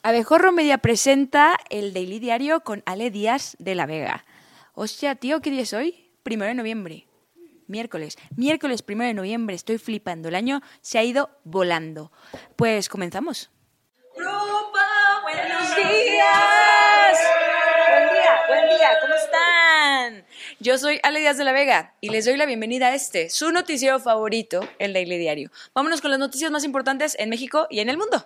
Abejorro Media presenta el Daily Diario con Ale Díaz de la Vega. Hostia, tío, ¿qué día es hoy? 1 de noviembre. Miércoles 1 de noviembre, estoy flipando. El año se ha ido volando. Pues comenzamos. ¡Grupo! ¡Buenos días! Buen día, ¿cómo están? Yo soy Ale Díaz de la Vega y les doy la bienvenida a su noticiero favorito, el Daily Diario. Vámonos con las noticias más importantes en México y en el mundo.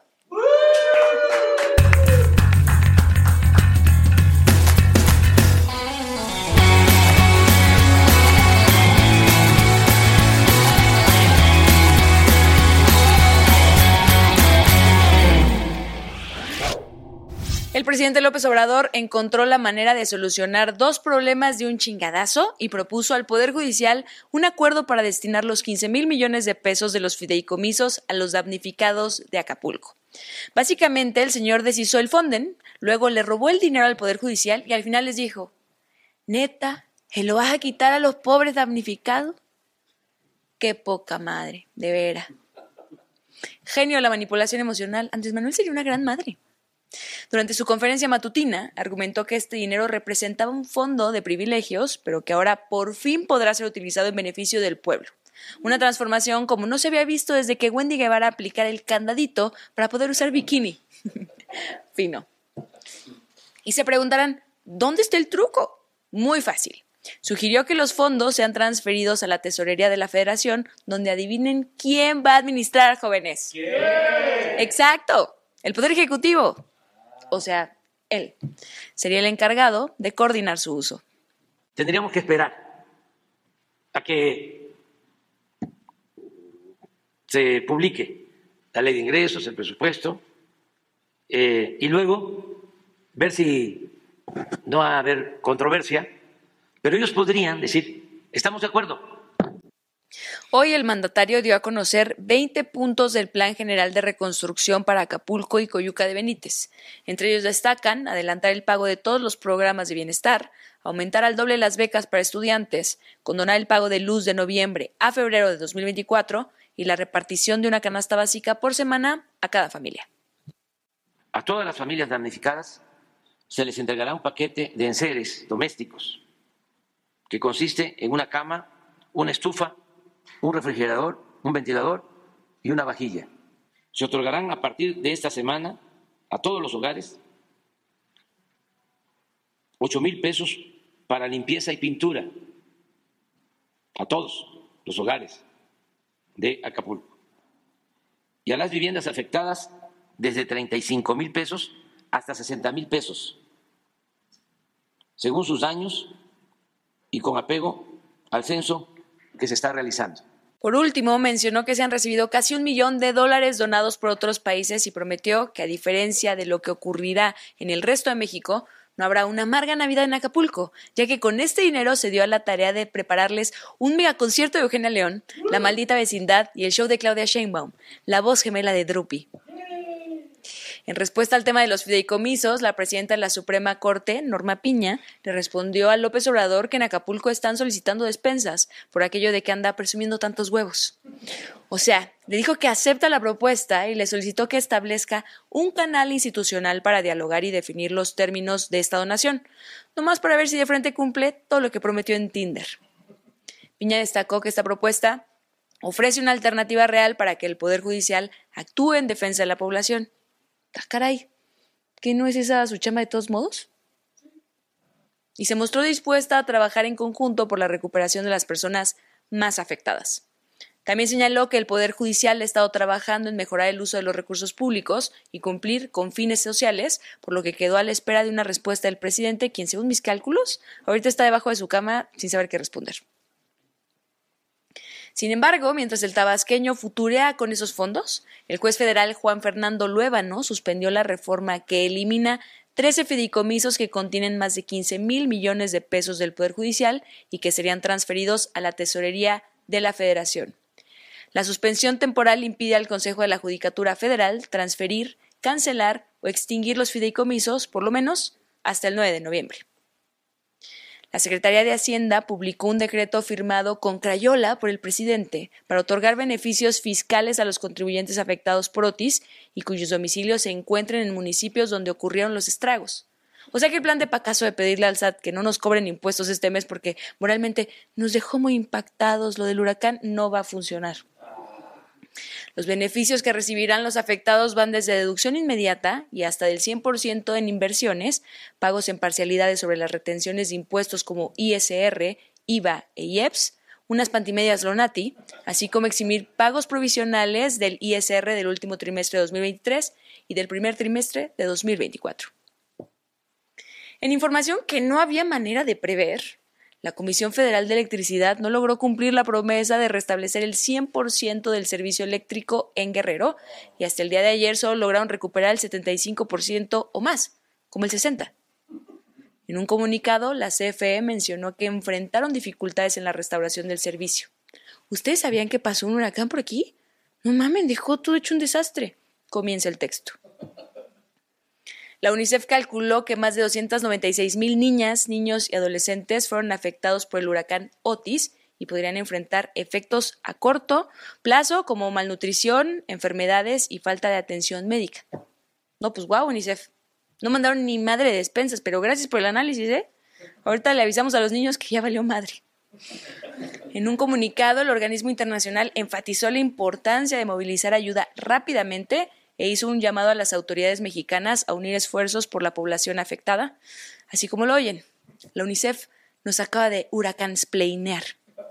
El presidente López Obrador encontró la manera de solucionar 2 problemas de un chingadazo y propuso al Poder Judicial un acuerdo para destinar los 15,000 millones de pesos de los fideicomisos a los damnificados de Acapulco. Básicamente, el señor deshizo el Fonden, luego le robó el dinero al Poder Judicial y al final les dijo: ¿neta? ¿Se lo vas a quitar a los pobres damnificados? ¡Qué poca madre, de veras! Genio de la manipulación emocional, Andrés Manuel sería una gran madre. Durante su conferencia matutina, argumentó que este dinero representaba un fondo de privilegios, pero que ahora por fin podrá ser utilizado en beneficio del pueblo. Una transformación como no se había visto desde que Wendy Guevara aplicara el candadito para poder usar bikini. Fino. Y se preguntarán, ¿dónde está el truco? Muy fácil. Sugirió que los fondos sean transferidos a la tesorería de la Federación, donde adivinen quién va a administrar, jóvenes. ¿Quién? Exacto, el Poder Ejecutivo. O sea, él sería el encargado de coordinar su uso. Tendríamos que esperar a que se publique la ley de ingresos, el presupuesto, y luego ver si no va a haber controversia, pero ellos podrían decir, estamos de acuerdo. Hoy el mandatario dio a conocer 20 puntos del Plan General de Reconstrucción para Acapulco y Coyuca de Benítez. Entre ellos destacan adelantar el pago de todos los programas de bienestar, aumentar al doble las becas para estudiantes, condonar el pago de luz de noviembre a febrero de 2024 y la repartición de una canasta básica por semana a cada familia. A todas las familias damnificadas se les entregará un paquete de enseres domésticos que consiste en una cama, una estufa, un refrigerador, un ventilador y una vajilla. Se otorgarán a partir de esta semana a todos los hogares 8,000 pesos para limpieza y pintura, a todos los hogares de Acapulco. Y a las viviendas afectadas desde 35,000 pesos hasta 60,000 pesos, según sus daños y con apego al censo que se está realizando. Por último, mencionó que se han recibido casi $1 millón donados por otros países y prometió que, a diferencia de lo que ocurrirá en el resto de México, no habrá una amarga Navidad en Acapulco, ya que con este dinero se dio a la tarea de prepararles un megaconcierto de Eugenia León, La Maldita Vecindad y el show de Claudia Sheinbaum, la voz gemela de Drupi. En respuesta al tema de los fideicomisos, la presidenta de la Suprema Corte, Norma Piña, le respondió a López Obrador que en Acapulco están solicitando despensas por aquello de que anda presumiendo tantos huevos. O sea, le dijo que acepta la propuesta y le solicitó que establezca un canal institucional para dialogar y definir los términos de esta donación, nomás para ver si de frente cumple todo lo que prometió en Tinder. Piña destacó que esta propuesta ofrece una alternativa real para que el Poder Judicial actúe en defensa de la población. ¡Ah, caray! ¿Que no es esa su chamba de todos modos? Y se mostró dispuesta a trabajar en conjunto por la recuperación de las personas más afectadas. También señaló que el Poder Judicial ha estado trabajando en mejorar el uso de los recursos públicos y cumplir con fines sociales, por lo que quedó a la espera de una respuesta del presidente, quien, según mis cálculos, ahorita está debajo de su cama sin saber qué responder. Sin embargo, mientras el tabasqueño futurea con esos fondos, el juez federal Juan Fernando Luébano suspendió la reforma que elimina 13 fideicomisos que contienen más de 15,000 millones de pesos del Poder Judicial y que serían transferidos a la tesorería de la Federación. La suspensión temporal impide al Consejo de la Judicatura Federal transferir, cancelar o extinguir los fideicomisos, por lo menos hasta el 9 de noviembre. La Secretaría de Hacienda publicó un decreto firmado con crayola por el presidente para otorgar beneficios fiscales a los contribuyentes afectados por Otis y cuyos domicilios se encuentren en municipios donde ocurrieron los estragos. O sea que el plan de Pacaso de pedirle al SAT que no nos cobren impuestos este mes porque moralmente nos dejó muy impactados lo del huracán no va a funcionar. Los beneficios que recibirán los afectados van desde deducción inmediata y hasta del 100% en inversiones, pagos en parcialidades sobre las retenciones de impuestos como ISR, IVA e IEPS, unas pantimedias Lonati, así como eximir pagos provisionales del ISR del último trimestre de 2023 y del primer trimestre de 2024. En información que no había manera de prever, la Comisión Federal de Electricidad no logró cumplir la promesa de restablecer el 100% del servicio eléctrico en Guerrero y hasta el día de ayer solo lograron recuperar el 75% o más, como el 60%. En un comunicado, la CFE mencionó que enfrentaron dificultades en la restauración del servicio. ¿Ustedes sabían que pasó un huracán por aquí? No mamen, dejó todo hecho un desastre. Comienza el texto. La UNICEF calculó que más de 296,000 niñas, niños y adolescentes fueron afectados por el huracán Otis y podrían enfrentar efectos a corto plazo como malnutrición, enfermedades y falta de atención médica. No, pues guau, UNICEF. No mandaron ni madre de despensas, pero gracias por el análisis, ¿eh? Ahorita le avisamos a los niños que ya valió madre. En un comunicado, el organismo internacional enfatizó la importancia de movilizar ayuda rápidamente e hizo un llamado a las autoridades mexicanas a unir esfuerzos por la población afectada. Así como lo oyen, la UNICEF nos acaba de huracansplainear.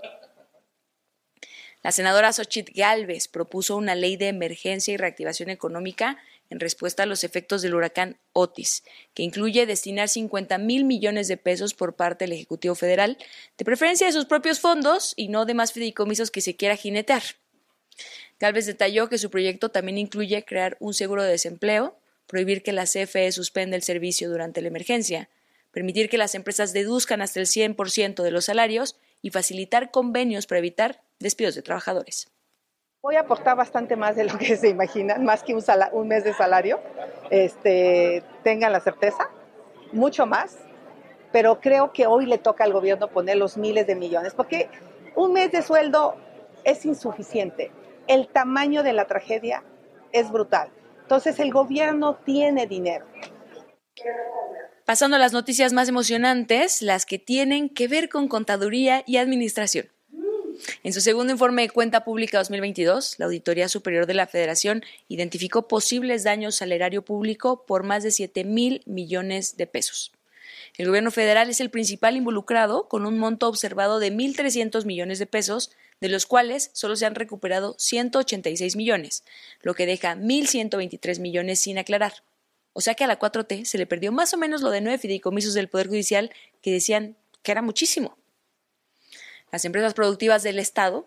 La senadora Xóchitl Gálvez propuso una ley de emergencia y reactivación económica en respuesta a los efectos del huracán Otis, que incluye destinar 50,000 millones de pesos por parte del Ejecutivo Federal, de preferencia de sus propios fondos y no de más fideicomisos que se quiera jinetear. Gálvez detalló que su proyecto también incluye crear un seguro de desempleo, prohibir que la CFE suspenda el servicio durante la emergencia, permitir que las empresas deduzcan hasta el 100% de los salarios y facilitar convenios para evitar despidos de trabajadores. Voy a aportar bastante más de lo que se imaginan, más que un mes de salario. Tengan la certeza, mucho más, pero creo que hoy le toca al gobierno poner los miles de millones, porque un mes de sueldo es insuficiente. El tamaño de la tragedia es brutal. Entonces el gobierno tiene dinero. Pasando a las noticias más emocionantes, las que tienen que ver con contaduría y administración. En su segundo informe de Cuenta Pública 2022, la Auditoría Superior de la Federación identificó posibles daños al erario público por más de 7,000 millones de pesos. El gobierno federal es el principal involucrado, con un monto observado de 1,300 millones de pesos, de los cuales solo se han recuperado 186 millones, lo que deja 1,123 millones sin aclarar. O sea que a la 4T se le perdió más o menos lo de 9 fideicomisos del Poder Judicial que decían que era muchísimo. Las empresas productivas del Estado,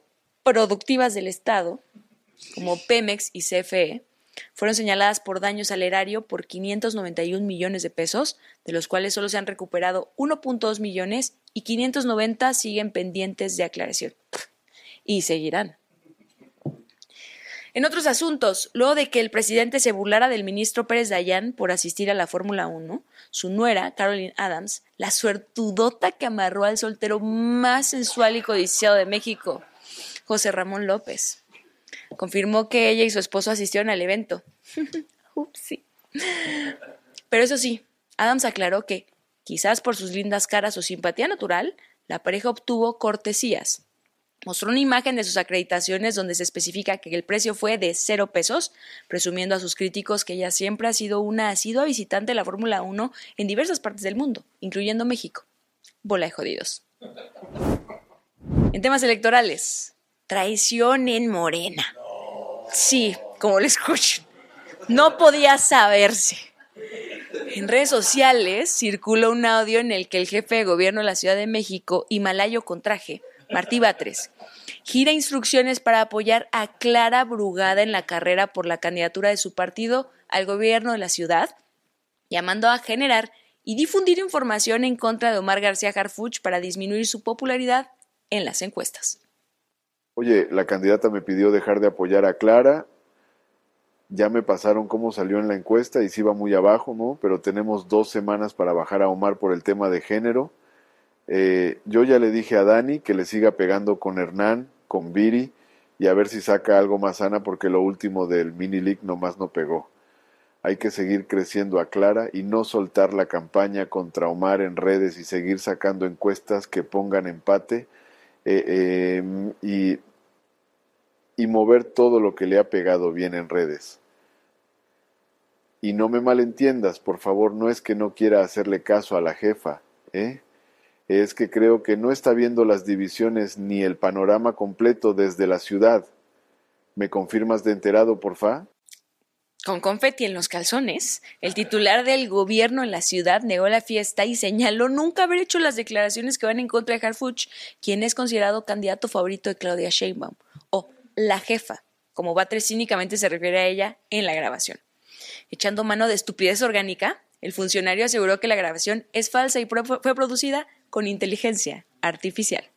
como Pemex y CFE, fueron señaladas por daños al erario por 591 millones de pesos, de los cuales solo se han recuperado 1.2 millones y 590 siguen pendientes de aclaración. Y seguirán. En otros asuntos, luego de que el presidente se burlara del ministro Pérez Dayán por asistir a la Fórmula 1, su nuera, Caroline Adams, la suertudota que amarró al soltero más sensual y codiciado de México, José Ramón López, confirmó que ella y su esposo asistieron al evento. Upsi. Pero eso sí, Adams aclaró que, quizás por sus lindas caras o simpatía natural, la pareja obtuvo cortesías. Mostró una imagen de sus acreditaciones donde se especifica que el precio fue de 0 pesos, presumiendo a sus críticos que ella siempre ha sido una asidua visitante de la Fórmula 1 en diversas partes del mundo, incluyendo México. Bola de jodidos. En temas electorales, traición en Morena. Sí, como lo escuchan. No podía saberse. En redes sociales circula un audio en el que el jefe de gobierno de la Ciudad de México, himalayo con traje, Martí Batres, gira instrucciones para apoyar a Clara Brugada en la carrera por la candidatura de su partido al gobierno de la ciudad, llamando a generar y difundir información en contra de Omar García Harfuch para disminuir su popularidad en las encuestas. Oye, la candidata me pidió dejar de apoyar a Clara, ya me pasaron cómo salió en la encuesta y sí va muy abajo, ¿no? Pero tenemos 2 semanas para bajar a Omar por el tema de género. Yo ya le dije a Dani que le siga pegando con Hernán, con Viri, y a ver si saca algo más sana, porque lo último del mini league nomás no pegó. Hay que seguir creciendo a Clara y no soltar la campaña contra Omar en redes y seguir sacando encuestas que pongan empate y mover todo lo que le ha pegado bien en redes. Y no me malentiendas, por favor, no es que no quiera hacerle caso a la jefa, es que creo que no está viendo las divisiones ni el panorama completo desde la ciudad. ¿Me confirmas de enterado, porfa? Con confeti en los calzones, el titular del gobierno en la ciudad negó la fiesta y señaló nunca haber hecho las declaraciones que van en contra de Harfuch, quien es considerado candidato favorito de Claudia Sheinbaum, o la jefa, como Batres cínicamente se refiere a ella en la grabación. Echando mano de estupidez orgánica, el funcionario aseguró que la grabación es falsa y fue producida con inteligencia artificial.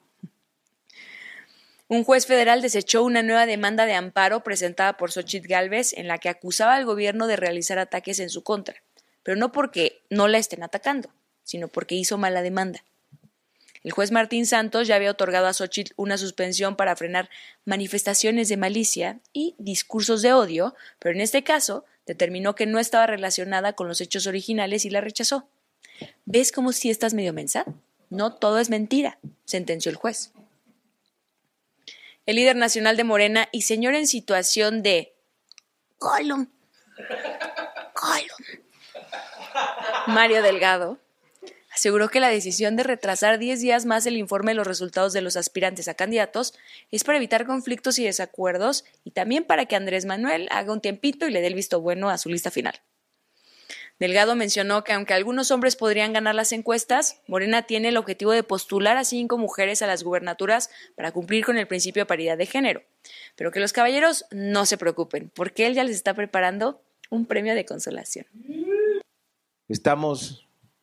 Un juez federal desechó una nueva demanda de amparo presentada por Xóchitl Gálvez en la que acusaba al gobierno de realizar ataques en su contra, pero no porque no la estén atacando, sino porque hizo mala demanda. El juez Martín Santos ya había otorgado a Xóchitl una suspensión para frenar manifestaciones de malicia y discursos de odio, pero en este caso determinó que no estaba relacionada con los hechos originales y la rechazó. ¿Ves cómo sí estás medio mensa? No todo es mentira, sentenció el juez. El líder nacional de Morena y señor en situación de Gollum, Mario Delgado, aseguró que la decisión de retrasar 10 días más el informe de los resultados de los aspirantes a candidatos es para evitar conflictos y desacuerdos y también para que Andrés Manuel haga un tiempito y le dé el visto bueno a su lista final. Delgado mencionó que aunque algunos hombres podrían ganar las encuestas, Morena tiene el objetivo de postular a 5 mujeres a las gubernaturas para cumplir con el principio de paridad de género, pero que los caballeros no se preocupen, porque él ya les está preparando un premio de consolación. Estamos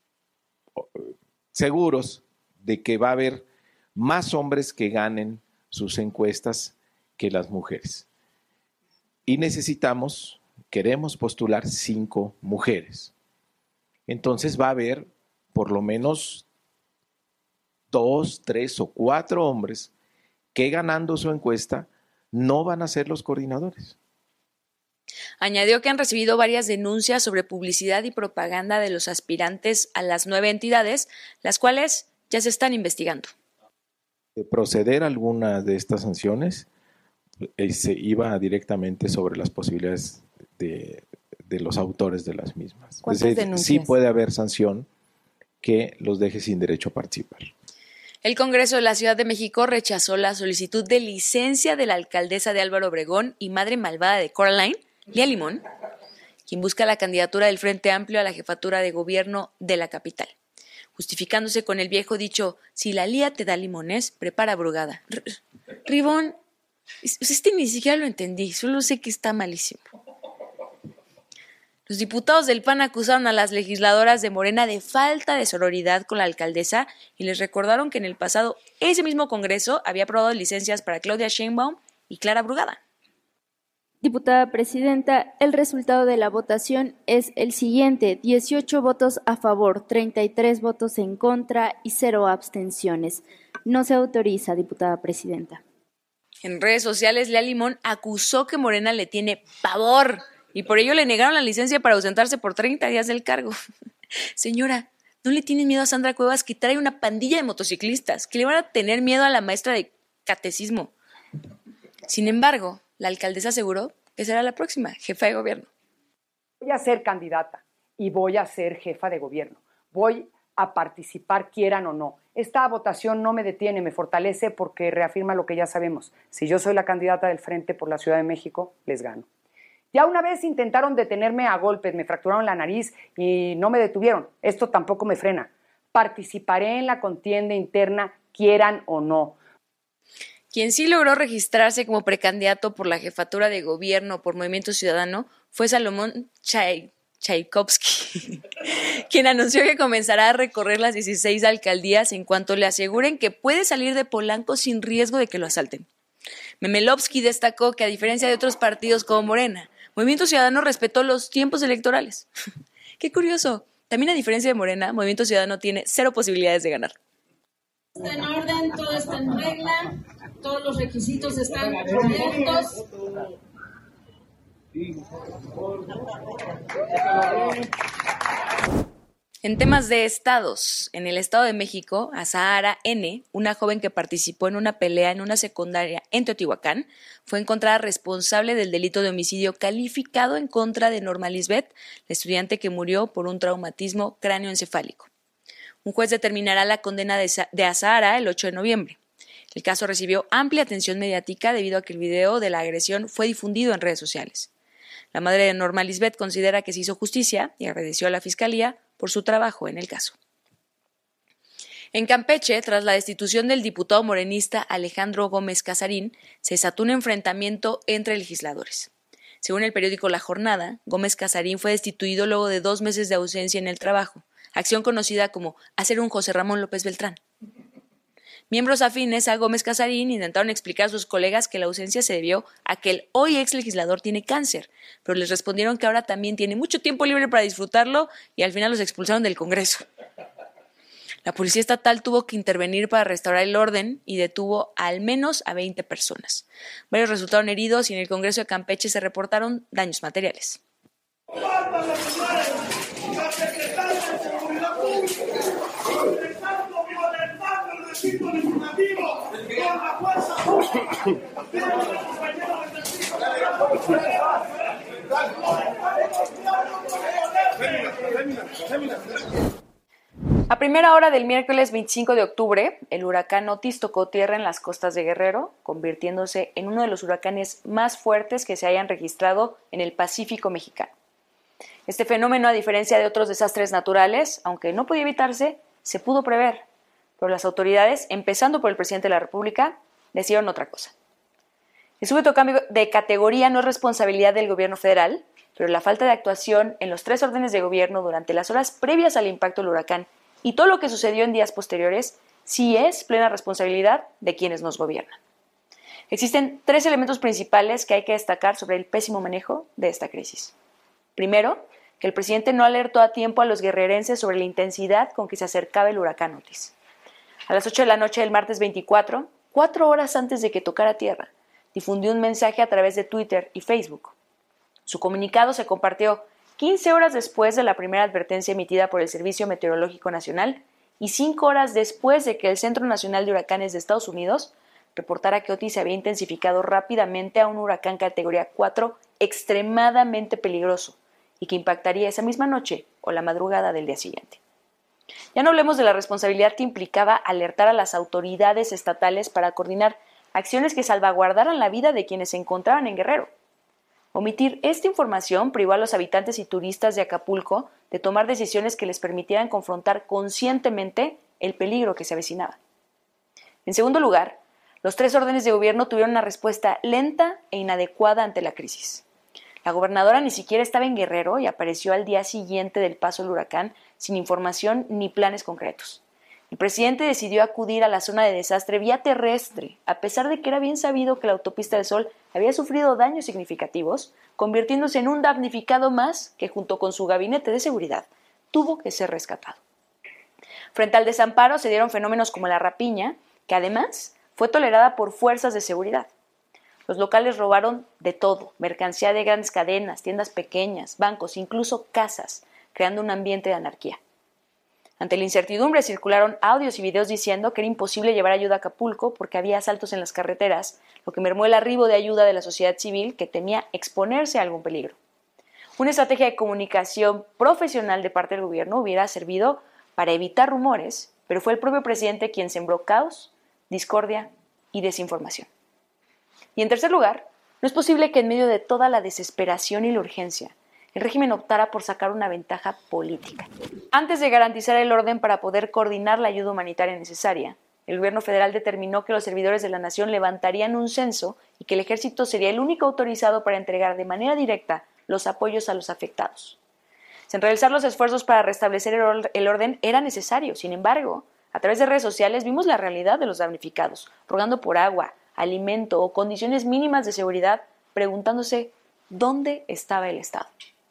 seguros de que va a haber más hombres que ganen sus encuestas que las mujeres. Y queremos postular 5 mujeres. Entonces va a haber por lo menos 2, 3 o 4 hombres que ganando su encuesta no van a ser los coordinadores. Añadió que han recibido varias denuncias sobre publicidad y propaganda de los aspirantes a las 9 entidades, las cuales ya se están investigando. De proceder a alguna de estas sanciones, se iba directamente sobre las posibilidades de los autores de las mismas. ¿Cuántas denuncias? Sí puede haber sanción que los deje sin derecho a participar. El Congreso de la Ciudad de México rechazó la solicitud de licencia de la alcaldesa de Álvaro Obregón y madre malvada de Coraline, Lía Limón, quien busca la candidatura del Frente Amplio a la jefatura de gobierno de la capital, justificándose con el viejo dicho, si la Lía te da limones, prepara brugada. Ribón, ni siquiera lo entendí, solo sé que está malísimo. Los diputados del PAN acusaron a las legisladoras de Morena de falta de sororidad con la alcaldesa y les recordaron que en el pasado ese mismo Congreso había aprobado licencias para Claudia Sheinbaum y Clara Brugada. Diputada presidenta, el resultado de la votación es el siguiente: 18 votos a favor, 33 votos en contra y 0 abstenciones. No se autoriza, diputada presidenta. En redes sociales, Lía Limón acusó que Morena le tiene pavor y por ello le negaron la licencia para ausentarse por 30 días del cargo. Señora, ¿no le tienen miedo a Sandra Cuevas que trae una pandilla de motociclistas que le van a tener miedo a la maestra de catecismo? Sin embargo, la alcaldesa aseguró que será la próxima jefa de gobierno. Voy a ser candidata y voy a ser jefa de gobierno. Voy a participar, quieran o no. Esta votación no me detiene, me fortalece porque reafirma lo que ya sabemos. Si yo soy la candidata del Frente por la Ciudad de México, les gano. Ya una vez intentaron detenerme a golpes, me fracturaron la nariz y no me detuvieron. Esto tampoco me frena. Participaré en la contienda interna, quieran o no. Quien sí logró registrarse como precandidato por la jefatura de gobierno por Movimiento Ciudadano fue Salomón Tchaikovsky, quien anunció que comenzará a recorrer las 16 alcaldías en cuanto le aseguren que puede salir de Polanco sin riesgo de que lo asalten. Memelovsky destacó que a diferencia de otros partidos como Morena, Movimiento Ciudadano respetó los tiempos electorales. Qué curioso, también a diferencia de Morena, Movimiento Ciudadano tiene 0 posibilidades de ganar. Está en orden, todo está en regla, todos los requisitos están cubiertos. En temas de estados, en el Estado de México, Azahara N., una joven que participó en una pelea en una secundaria en Teotihuacán, fue encontrada responsable del delito de homicidio calificado en contra de Norma Lisbeth, la estudiante que murió por un traumatismo cráneoencefálico. Un juez determinará la condena de Azahara el 8 de noviembre. El caso recibió amplia atención mediática debido a que el video de la agresión fue difundido en redes sociales. La madre de Norma Lisbeth considera que se hizo justicia y agradeció a la Fiscalía por su trabajo en el caso. En Campeche, tras la destitución del diputado morenista Alejandro Gómez Casarín, se desató un enfrentamiento entre legisladores. Según el periódico La Jornada, Gómez Casarín fue destituido luego de 2 meses de ausencia en el trabajo, acción conocida como hacer un José Ramón López Beltrán. Miembros afines a Gómez Casarín intentaron explicar a sus colegas que la ausencia se debió a que el hoy ex legislador tiene cáncer, pero les respondieron que ahora también tiene mucho tiempo libre para disfrutarlo y al final los expulsaron del Congreso. La policía estatal tuvo que intervenir para restaurar el orden y detuvo al menos a 20 personas. Varios resultaron heridos y en el Congreso de Campeche se reportaron daños materiales. A primera hora del miércoles 25 de octubre, el huracán Otis tocó tierra en las costas de Guerrero, convirtiéndose en uno de los huracanes más fuertes que se hayan registrado en el Pacífico mexicano. Este fenómeno, a diferencia de otros desastres naturales, aunque no podía evitarse, se pudo prever, pero las autoridades, empezando por el presidente de la República, decidieron otra cosa. El súbito cambio de categoría no es responsabilidad del gobierno federal, pero la falta de actuación en los 3 órdenes de gobierno durante las horas previas al impacto del huracán y todo lo que sucedió en días posteriores sí es plena responsabilidad de quienes nos gobiernan. Existen 3 elementos principales que hay que destacar sobre el pésimo manejo de esta crisis. Primero, que el presidente no alertó a tiempo a los guerrerenses sobre la intensidad con que se acercaba el huracán Otis. A las 8 de la noche del martes 24, 4 horas antes de que tocara tierra, difundió un mensaje a través de Twitter y Facebook. Su comunicado se compartió 15 horas después de la primera advertencia emitida por el Servicio Meteorológico Nacional y 5 horas después de que el Centro Nacional de Huracanes de Estados Unidos reportara que Otis se había intensificado rápidamente a un huracán categoría 4 extremadamente peligroso y que impactaría esa misma noche o la madrugada del día siguiente. Ya no hablemos de la responsabilidad que implicaba alertar a las autoridades estatales para coordinar acciones que salvaguardaran la vida de quienes se encontraban en Guerrero. Omitir esta información privó a los habitantes y turistas de Acapulco de tomar decisiones que les permitieran confrontar conscientemente el peligro que se avecinaba. En segundo lugar, los 3 órdenes de gobierno tuvieron una respuesta lenta e inadecuada ante la crisis. La gobernadora ni siquiera estaba en Guerrero y apareció al día siguiente del paso del huracán sin información ni planes concretos. El presidente decidió acudir a la zona de desastre vía terrestre, a pesar de que era bien sabido que la autopista del Sol había sufrido daños significativos, convirtiéndose en un damnificado más que, junto con su gabinete de seguridad, tuvo que ser rescatado. Frente al desamparo se dieron fenómenos como la rapiña, que además fue tolerada por fuerzas de seguridad. Los locales robaron de todo, mercancía de grandes cadenas, tiendas pequeñas, bancos, incluso casas, creando un ambiente de anarquía. Ante la incertidumbre circularon audios y videos diciendo que era imposible llevar ayuda a Acapulco porque había asaltos en las carreteras, lo que mermó el arribo de ayuda de la sociedad civil que temía exponerse a algún peligro. Una estrategia de comunicación profesional de parte del gobierno hubiera servido para evitar rumores, pero fue el propio presidente quien sembró caos, discordia y desinformación. Y en tercer lugar, no es posible que en medio de toda la desesperación y la urgencia, el régimen optara por sacar una ventaja política. Antes de garantizar el orden para poder coordinar la ayuda humanitaria necesaria, el gobierno federal determinó que los servidores de la nación levantarían un censo y que el ejército sería el único autorizado para entregar de manera directa los apoyos a los afectados. Sin realizar los esfuerzos para restablecer el orden era necesario. Sin embargo, a través de redes sociales vimos la realidad de los damnificados, rogando por agua, alimento o condiciones mínimas de seguridad, preguntándose dónde estaba el Estado.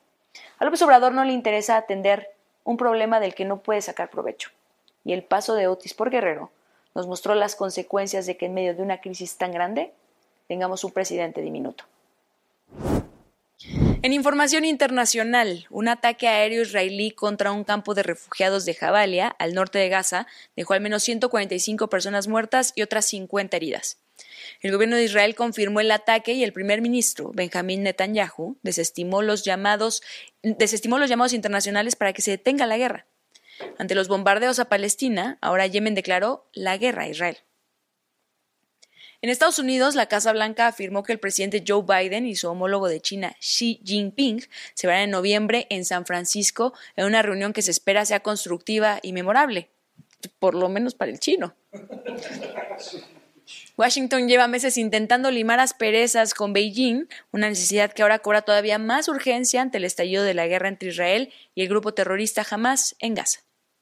A López Obrador no le interesa atender un problema del que no puede sacar provecho, y el paso de Otis por Guerrero nos mostró las consecuencias de que en medio de una crisis tan grande tengamos un presidente diminuto. En información internacional, un ataque aéreo israelí contra un campo de refugiados de Jabalia, al norte de Gaza, dejó al menos 145 personas muertas y otras 50 heridas. El gobierno de Israel confirmó el ataque y el primer ministro, Benjamín Netanyahu, desestimó los llamados internacionales para que se detenga la guerra. Ante los bombardeos a Palestina, ahora Yemen declaró la guerra a Israel. En Estados Unidos, la Casa Blanca afirmó que el presidente Joe Biden y su homólogo de China, Xi Jinping, se verán en noviembre en San Francisco en una reunión que se espera sea constructiva y memorable, por lo menos para el chino. Washington lleva meses intentando limar asperezas con Beijing, una necesidad que ahora cobra todavía más urgencia ante el estallido de la guerra entre Israel y el grupo terrorista Hamás en Gaza.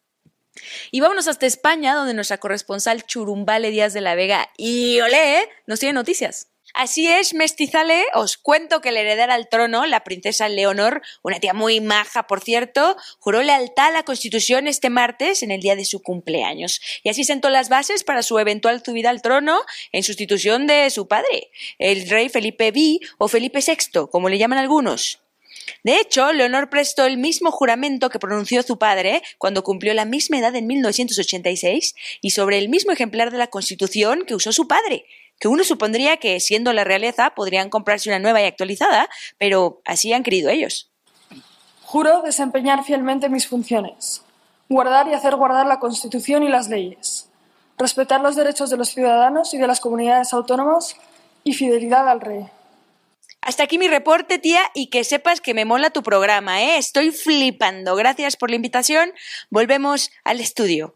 Y vámonos hasta España, donde nuestra corresponsal Churumbale Díaz de la Vega y olé nos tiene noticias. Así es, mestizale, os cuento que la heredera al trono, la princesa Leonor, una tía muy maja, por cierto, juró lealtad a la Constitución este martes en el día de su cumpleaños. Y así sentó las bases para su eventual subida al trono en sustitución de su padre, el rey Felipe V o Felipe VI, como le llaman algunos. De hecho, Leonor prestó el mismo juramento que pronunció su padre cuando cumplió la misma edad en 1986 y sobre el mismo ejemplar de la Constitución que usó su padre, que uno supondría que, siendo la realeza, podrían comprarse una nueva y actualizada, pero así han querido ellos. Juro desempeñar fielmente mis funciones, guardar y hacer guardar la Constitución y las leyes, respetar los derechos de los ciudadanos y de las comunidades autónomas y fidelidad al rey. Hasta aquí mi reporte, tía, y que sepas que me mola tu programa, ¿eh? Estoy flipando. Gracias por la invitación. Volvemos al estudio.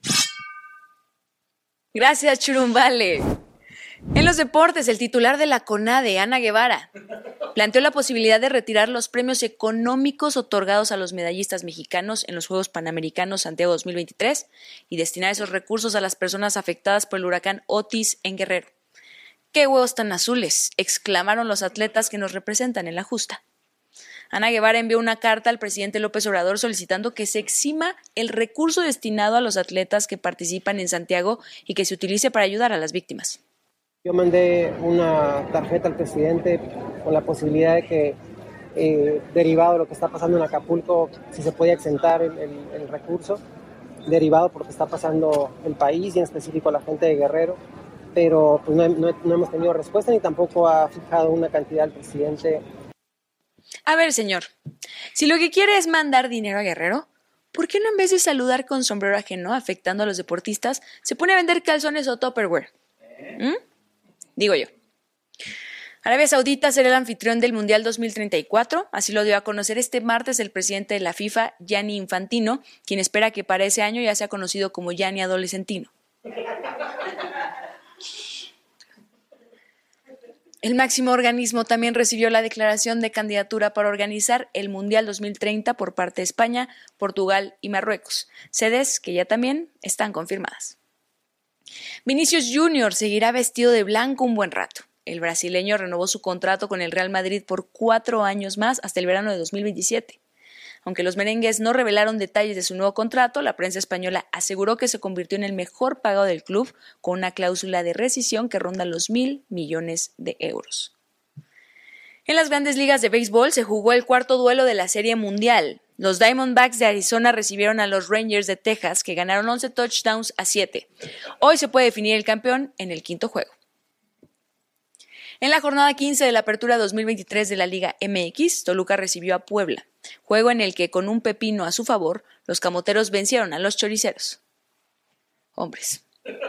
Gracias, Churumbale. En los deportes, el titular de la CONADE, Ana Guevara, planteó la posibilidad de retirar los premios económicos otorgados a los medallistas mexicanos en los Juegos Panamericanos Santiago 2023 y destinar esos recursos a las personas afectadas por el huracán Otis en Guerrero. ¡Qué huevos tan azules!, exclamaron los atletas que nos representan en la justa. Ana Guevara envió una carta al presidente López Obrador solicitando que se exima el recurso destinado a los atletas que participan en Santiago y que se utilice para ayudar a las víctimas. Yo mandé una tarjeta al presidente con la posibilidad de que, derivado de lo que está pasando en Acapulco, si se podía exentar el recurso, derivado por lo que está pasando el país y en específico la gente de Guerrero. Pero pues, no hemos tenido respuesta ni tampoco ha fijado una cantidad el presidente. A ver, señor, si lo que quiere es mandar dinero a Guerrero, ¿por qué no en vez de saludar con sombrero ajeno afectando a los deportistas, se pone a vender calzones o Tupperware? Digo yo. Arabia Saudita será el anfitrión del Mundial 2034, así lo dio a conocer este martes el presidente de la FIFA, Gianni Infantino, quien espera que para ese año ya sea conocido como Gianni Adolescentino. El máximo organismo también recibió la declaración de candidatura para organizar el Mundial 2030 por parte de España, Portugal y Marruecos, sedes que ya también están confirmadas. Vinicius Junior seguirá vestido de blanco un buen rato. El brasileño renovó su contrato con el Real Madrid por 4 años más hasta el verano de 2027. Aunque los merengues no revelaron detalles de su nuevo contrato, la prensa española aseguró que se convirtió en el mejor pagado del club con una cláusula de rescisión que ronda los 1.000 millones de euros. En las grandes ligas de béisbol se jugó el cuarto duelo de la Serie Mundial. Los Diamondbacks de Arizona recibieron a los Rangers de Texas, que ganaron 11 touchdowns a 7. Hoy se puede definir el campeón en el quinto juego. En la jornada 15 de la Apertura 2023 de la Liga MX, Toluca recibió a Puebla, juego en el que con un pepino a su favor, los camoteros vencieron a los choriceros. Hombres.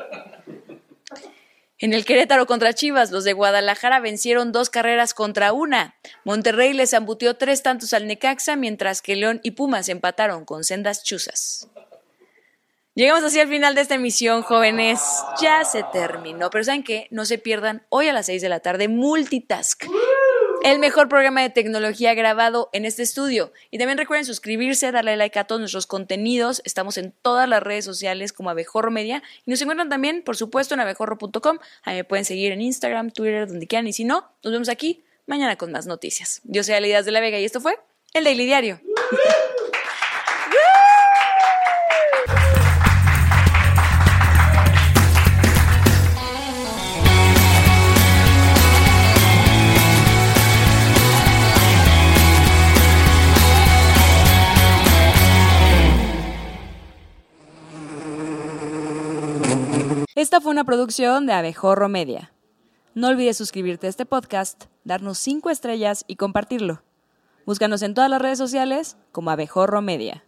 En el Querétaro contra Chivas, los de Guadalajara vencieron 2-1. Monterrey les embutió 3 tantos al Necaxa, mientras que León y Pumas empataron con sendas chuzas. Llegamos así al final de esta emisión, jóvenes. Ya se terminó, pero ¿saben qué? No se pierdan hoy a las 6 de la tarde Multitask, el mejor programa de tecnología grabado en este estudio. Y también recuerden suscribirse, darle like a todos nuestros contenidos. Estamos en todas las redes sociales como Abejorro Media. Y nos encuentran también, por supuesto, en abejorro.com. Ahí me pueden seguir en Instagram, Twitter, donde quieran. Y si no, nos vemos aquí mañana con más noticias. Yo soy Ale Díaz de la Vega y esto fue El Daily Diario. Esta fue una producción de Abejorro Media. No olvides suscribirte a este podcast, darnos 5 estrellas y compartirlo. Búscanos en todas las redes sociales como Abejorro Media.